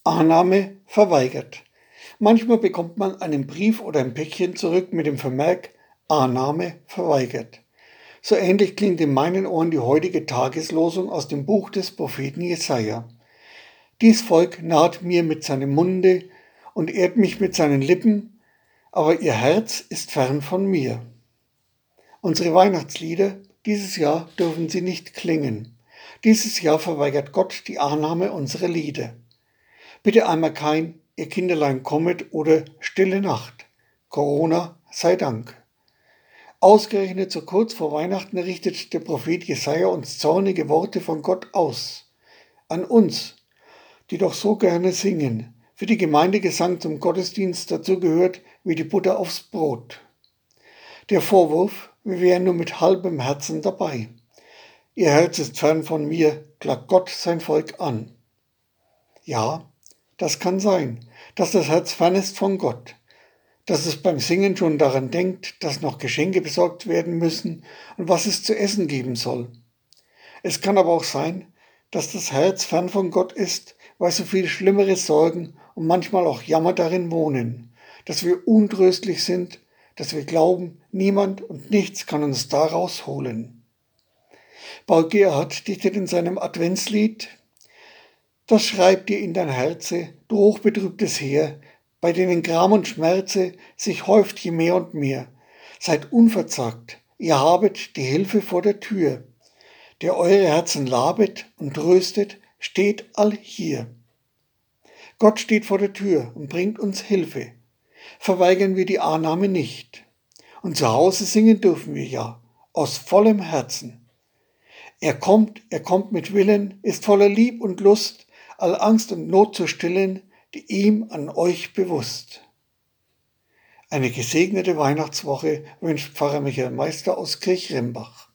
Annahme verweigert. Manchmal bekommt man einen Brief oder ein Päckchen zurück mit dem Vermerk Annahme verweigert. So ähnlich klingt in meinen Ohren die heutige Tageslosung aus dem Buch des Propheten Jesaja. Dies Volk naht mir mit seinem Munde und ehrt mich mit seinen Lippen, aber ihr Herz ist fern von mir. Unsere Weihnachtslieder dieses Jahr dürfen sie nicht klingen. Dieses Jahr verweigert Gott die Annahme unserer Lieder. Bitte einmal kein Ihr Kinderlein kommet oder Stille Nacht. Corona sei Dank. Ausgerechnet so kurz vor Weihnachten richtet der Prophet Jesaja uns zornige Worte von Gott aus. An uns, die doch so gerne singen, für die Gemeindegesang zum Gottesdienst dazu gehört wie die Butter aufs Brot. Der Vorwurf, wir wären nur mit halbem Herzen dabei. Ihr Herz ist fern von mir, klagt Gott sein Volk an. Ja, das kann sein, dass das Herz fern ist von Gott, dass es beim Singen schon daran denkt, dass noch Geschenke besorgt werden müssen und was es zu essen geben soll. Es kann aber auch sein, dass das Herz fern von Gott ist, weil so viel schlimmere Sorgen und manchmal auch Jammer darin wohnen, dass wir untröstlich sind, dass wir glauben, niemand und nichts kann uns da rausholen. Paul Gerhardt dichtet in seinem Adventslied: Das schreib dir in dein Herze, du hochbetrübtes Heer, bei denen Gram und Schmerze sich häuft je mehr und mehr. Seid unverzagt, ihr habet die Hilfe vor der Tür. Der eure Herzen labet und tröstet, steht all hier. Gott steht vor der Tür und bringt uns Hilfe. Verweigern wir die Annahme nicht. Und zu Hause singen dürfen wir ja, aus vollem Herzen. Er kommt mit Willen, ist voller Lieb und Lust, all Angst und Not zu stillen, die ihm an euch bewusst. Eine gesegnete Weihnachtswoche wünscht Pfarrer Michael Meister aus Kirchrimbach.